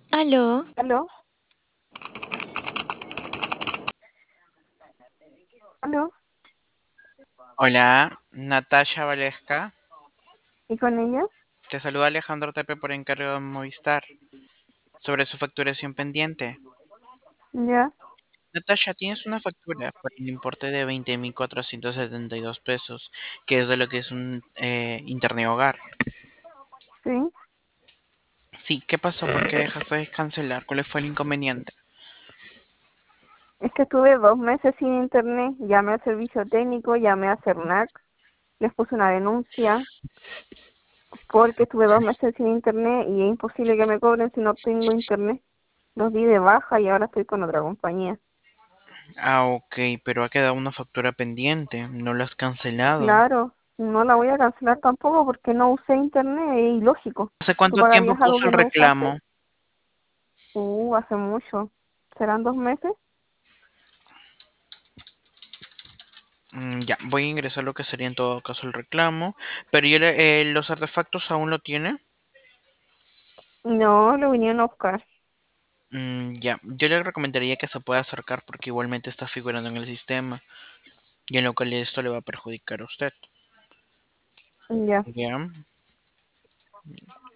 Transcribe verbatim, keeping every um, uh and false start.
Aló, ¿Aló? ¿Aló? Hola, Natasha Valesca. ¿Y con ella? Te saluda Alejandro Tepe por encargo de Movistar sobre su facturación pendiente. Ya. Natasha, tienes una factura por el importe de veinte mil cuatrocientos setenta y dos pesos, que es de lo que es un eh, internet hogar. Sí. Sí, ¿qué pasó? ¿Por qué dejaste de cancelar? ¿Cuál fue el inconveniente? Es que estuve dos meses sin internet, llamé al servicio técnico, llamé a Cernac, les puse una denuncia porque estuve dos meses sin internet y es imposible que me cobren si no tengo internet. Los di de baja y ahora estoy con otra compañía. Ah, ok, pero ha quedado una factura pendiente, no la has cancelado. Claro, no la voy a cancelar tampoco porque no usé internet, es ilógico. ¿Hace ¿Tú cuánto tiempo pagarías algo puso que el no usaste? reclamo? Uh, hace mucho. ¿Serán dos meses? Mm, ya, voy a ingresar lo que sería en todo caso el reclamo, pero yo le- eh, los artefactos aún lo tiene. No, lo vinieron a buscar. Mm, ya, yo le recomendaría que se pueda acercar porque igualmente está figurando en el sistema y en lo cual esto le va a perjudicar a usted. Ya. Ya,